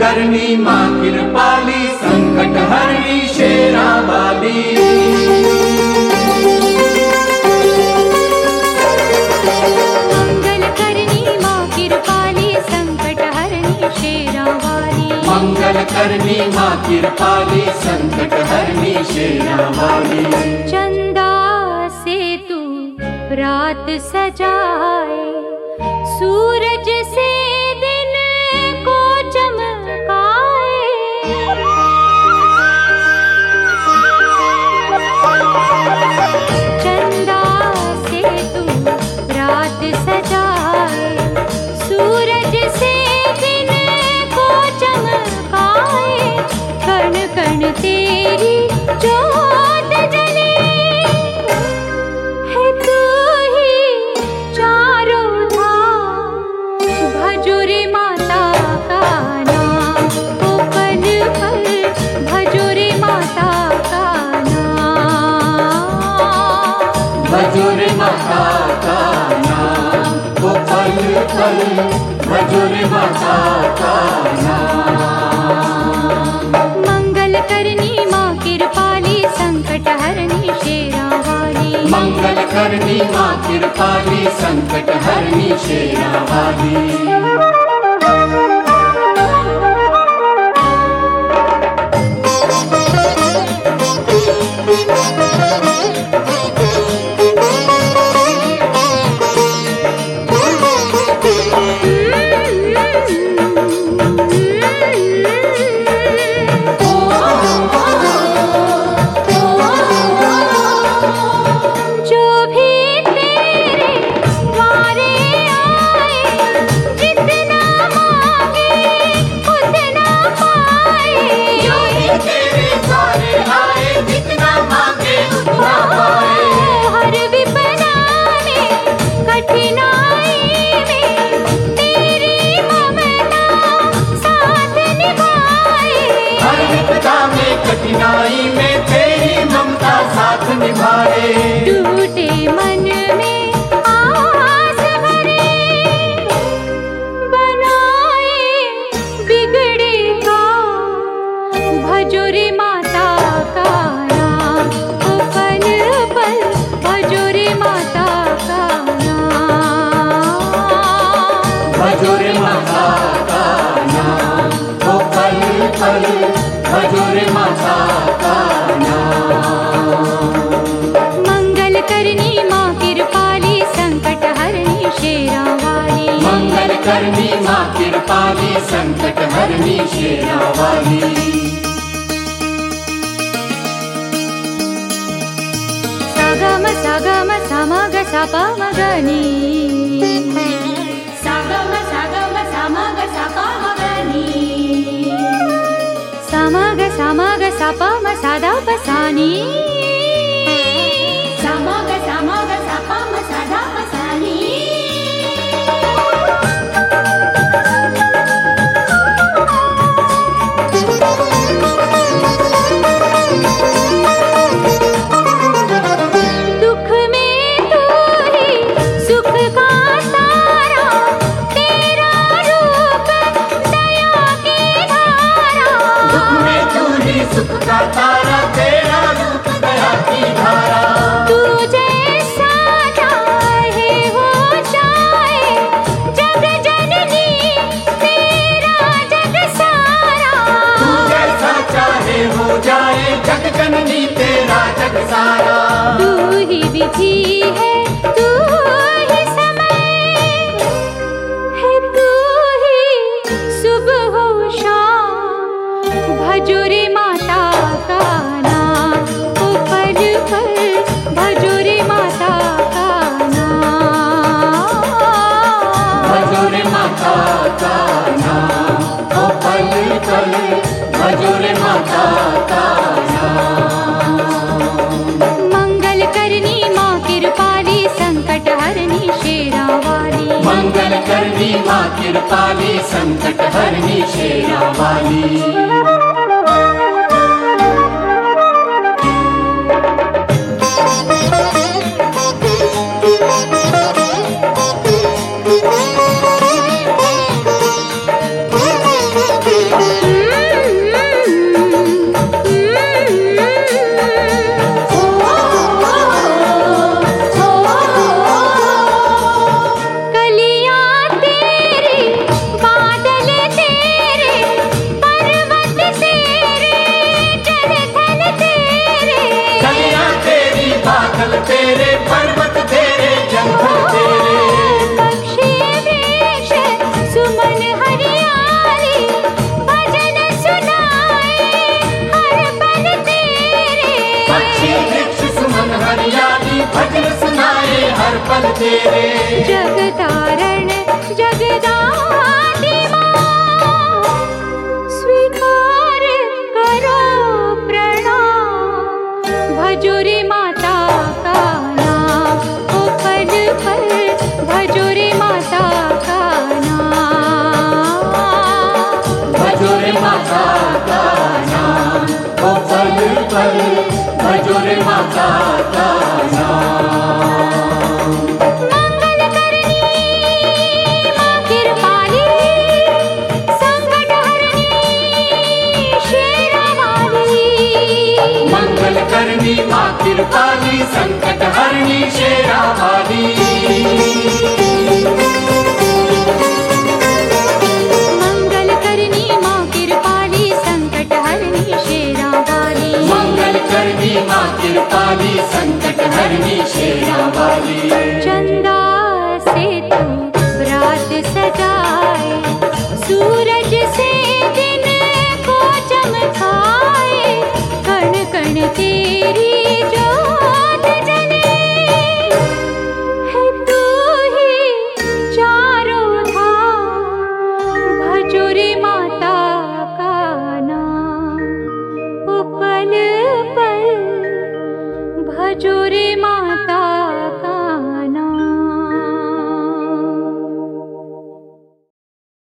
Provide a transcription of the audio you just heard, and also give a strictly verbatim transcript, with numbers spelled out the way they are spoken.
करनी माँ कृपाली, संकट हरनी शेरा वाली। मंगल करनी माँ कृपाली, संकट हरनी शेरा वाली। मंगल करनी माँ कृपाली, संकट हरनी शेरा वाली। चंदा से तू रात सजाए, सूरज से दिन को चमकाए। चंदा से तू रात सजाए, सूरज से दिन को चमकाए। कण कण तेरी जोत जले है, तू ही चारों धाम। भजो रे माता का नाम, ओ पल पल भजो रे माता का नाम। भजो रे माता का नाम, वो पल पल भजो रे माता का नाम। मंगल करनी माँ कृपाली, संकट हरनी शेरा वाली। मंगल करनी माँ कृपाली, संकट हरनी शेरा वाली। कठिनाई में तेरी ममता साथ निभाए। टूटे मन में आस भरे, बनाए बिगड़े का। भजो रे माता का नाम, ओ पल पल भजो रे माता का नाम। भजो रे माता का नाम, ओ पल पल भजो रे माता का नाम। मंगल करनी माँ कृपाली, संकट हरनी शेरा वाली। मंगल करनी माँ कृपाली, संकट हरनी शेरा वाली। सगम सगम समग सपमगनी, सगम सगम समग सपमगनी। समग समग सपम सदा पसानी, समग समग सपम सदा पसानी। दुख में तू ही सुख का तारा, तेरा रूप दया की धारा। दुख में तू ही सुख का तारा, तेरा रूप दया की धारा। तू जैसा चाहे हो जाए, जग जननी तेरा जग सारा। तू जैसा चाहे हो जाए, जग जननी तेरा जग सारा। तू ही विधि है, तू ही समय है, तू ही सुबह हो शाम। भजो रे माता का नाम, ओ पल पल भजो रे माता का नाम। भजो रे माता का नाम, ओ पल पल भजो रे माता का नाम। मंगल करनी माँ कृपाली, संकट हरनी शेरा वाली। मंगल करनी माँ कृपाली, संकट हरनी शेरा वाली। Thank you. भजन सुनाए हर पल तेरे। जगतारण जगदादि माँ, स्वीकार करो प्रणाम। भजो रे माता का नाम, ओ पल पल भजो रे माता का नाम। भजो रे माता का नाम, ओ पल पल भजो रे माता का नाम। मंगल करनी माँ कृपाली, संकट हरनी शेरा वाली। मंगल करनी माँ कृपाली, संकट हरनी शेरा वाली। मंगल करनी माँ कृपाली, संकट हरनी शेरा वाली। मंगल करनी माँ कृपाली, संकट हरनी शेरा वाली। चंदा से तू रात सजाए, सूरज से दिन को चमकाए। कण कण तेरी जोत जले, है तू ही चारों धाम। भजो रे माता का नाम, ओ पल पल भजो रे माता